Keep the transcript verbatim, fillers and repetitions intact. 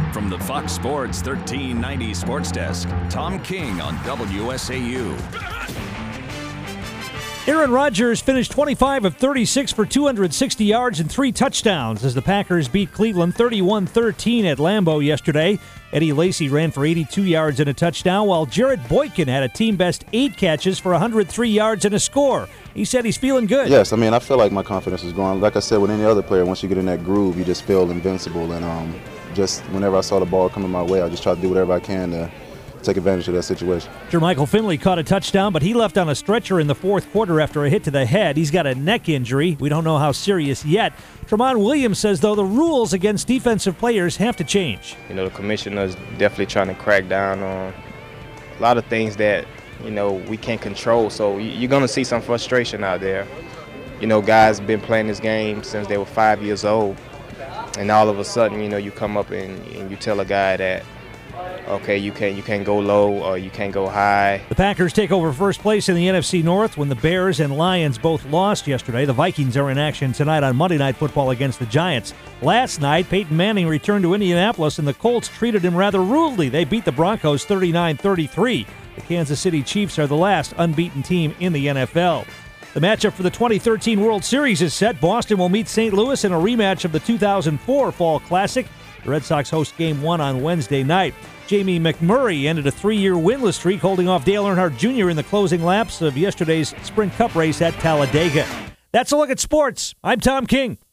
From the Fox Sports thirteen ninety Sports Desk, Tom King on W S A U. Aaron Rodgers finished twenty-five of thirty-six for two hundred sixty yards and three touchdowns as the Packers beat Cleveland thirty-one thirteen at Lambeau yesterday. Eddie Lacy ran for eighty-two yards and a touchdown, while Jared Boykin had a team-best eight catches for one hundred three yards and a score. He said he's feeling good. Yes, I mean, I feel like my confidence is growing. Like I said, with any other player, once you get in that groove, you just feel invincible. And um, just whenever I saw the ball coming my way, I just try to do whatever I can to take advantage of that situation. Jermichael Finley caught a touchdown, but he left on a stretcher in the fourth quarter after a hit to the head. He's got a neck injury. We don't know how serious yet. Tramon Williams says, though, the rules against defensive players have to change. You know, the commissioner's definitely trying to crack down on a lot of things that, you know, we can't control. So you're going to see some frustration out there. You know, guys been playing this game since they were five years old. And all of a sudden, you know, you come up and, and you tell a guy that, okay, you can't you can't go low or you can't go high. The Packers take over first place in the N F C North when the Bears and Lions both lost yesterday. The Vikings are in action tonight on Monday Night Football against the Giants. Last night, Peyton Manning returned to Indianapolis, and the Colts treated him rather rudely. They beat the Broncos thirty-nine thirty-three. The Kansas City Chiefs are the last unbeaten team in the N F L. The matchup for the twenty thirteen World Series is set. Boston will meet Saint Louis in a rematch of the two thousand four Fall Classic. The Red Sox host Game one on Wednesday night. Jamie McMurray ended a three-year winless streak, holding off Dale Earnhardt Junior in the closing laps of yesterday's Sprint Cup race at Talladega. That's a look at sports. I'm Tom King.